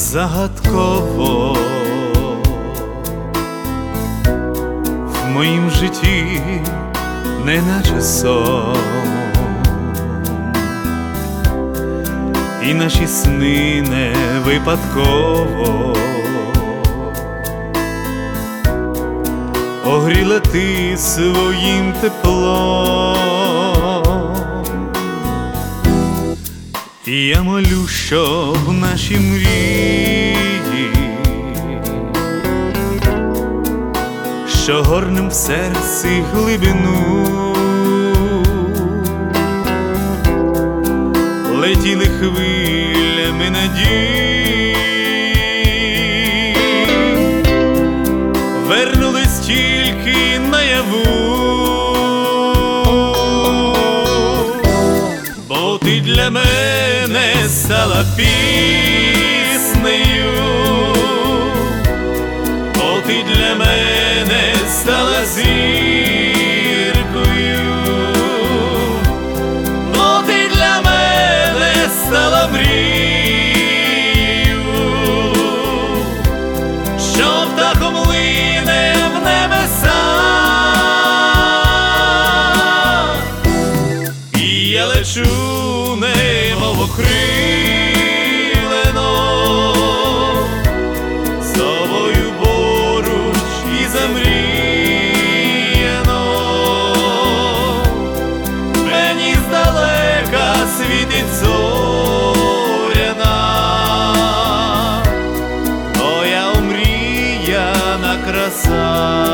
загадково в моїм житті, неначе сон, і наші сни не випадково огріла ти своїм теплом. І я молю, щоб наші мрії, що горнем в серці глибину, летіли хвилями надій, вернулись тільки наяву, бо ти для мене стала піснею, бо ти для мене стала зіркою, бо ти для мене стала мрією, що птахом лине в небеса, і я лечу немов окрилено, з тобою поруч і замріяно. Мені здалека світить зоряна, твоя омріяна краса.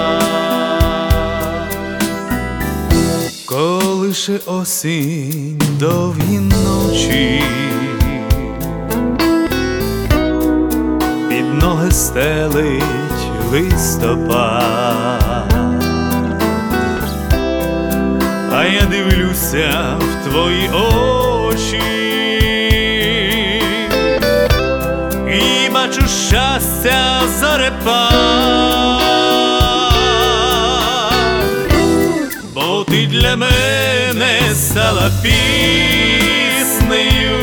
Колише осінь довгі ночі, під ноги стелить листопад, а я дивлюся в твої очі і бачу щастя зарепад, бо ти для мене стала піснею,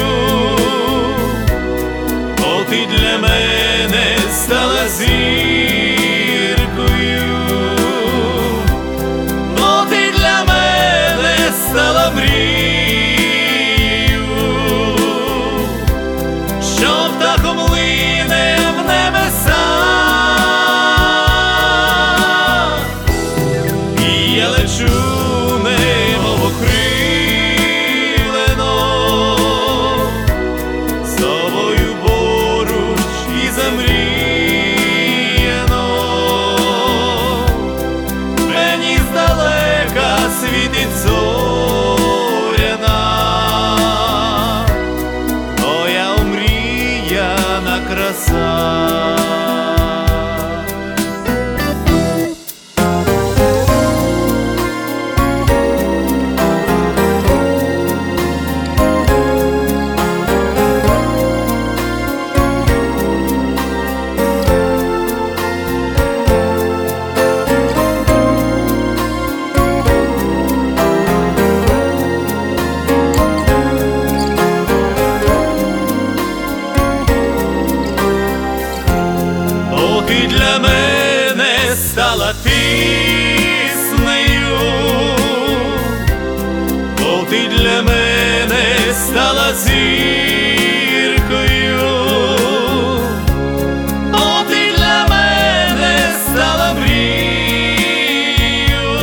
бо ти для мене стала зіркою, бо ти для мене стала мрією, що птахом лине в небеса, і я лечу немов окрилено, з тобою поруч і замріяно. Мені здалека світить зоряна, твоя омріяна краса. Ти для мене стала піснею, бо ти для мене стала зіркою, бо ти для мене стала мрією,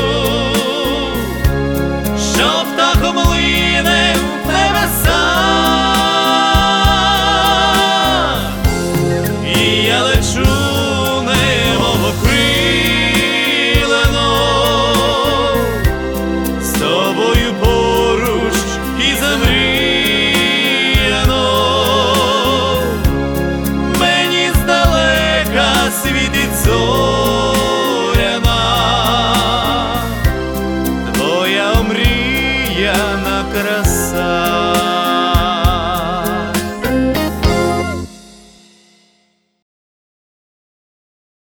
що птахом лине в небеса, і я лечу окрилено, з тобою поруч і замріяно. Мені здалека світить зоряна, твоя омріяна краса.